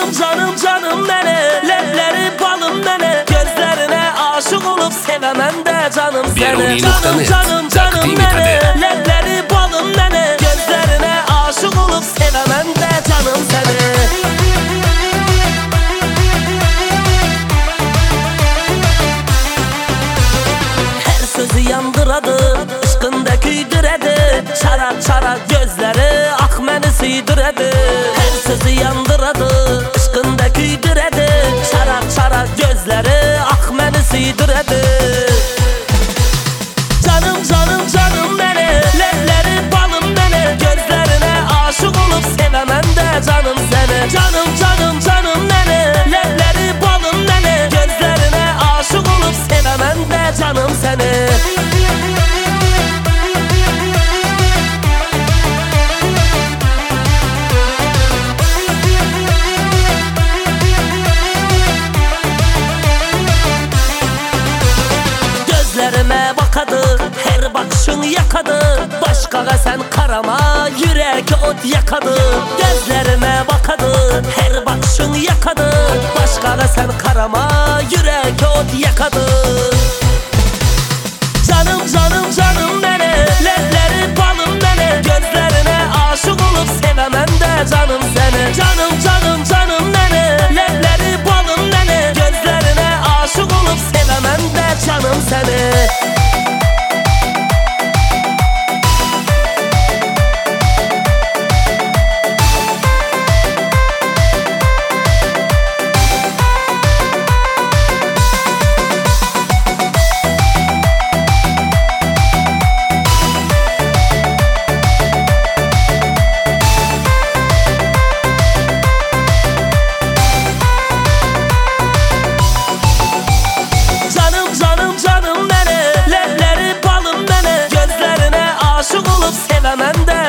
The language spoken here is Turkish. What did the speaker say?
Canım canım canım beni, lepleri balım beni, gözlerine aşık olup sevemem de canım seni. Canım canım canım beni, lepleri balım beni, gözlerine aşık olup sevemem de canım seni. Her sözü yandıradı, ışkında küydüredi, çarak çarak gözleri ak məni süydüredi. Her sözü yandıradı, ışkında küydüredi, çarak çarak gözleri ak məni süydüredi. Canım canım canım beni, lepleri balım beni, gözlerine aşık olup sevemem de canım seni. Canım canım canım beni, lepleri balım beni, gözlerine aşık olup sevemem de canım seni. Gözlerime bakadı, her bakışın yakadı, başkaga sen karama, yürek ot yakadı. Gözlerime bakadı, her bakışın yakadı, başkaga sen karama, yürek ot yakadı. Canım canım canım beni, lepleri balım beni, gözlerine aşık olup sevemem de canım seni. Canım canım canım beni, lepleri balım beni, gözlerine aşık olup sevemem de canım seni. Sevemem de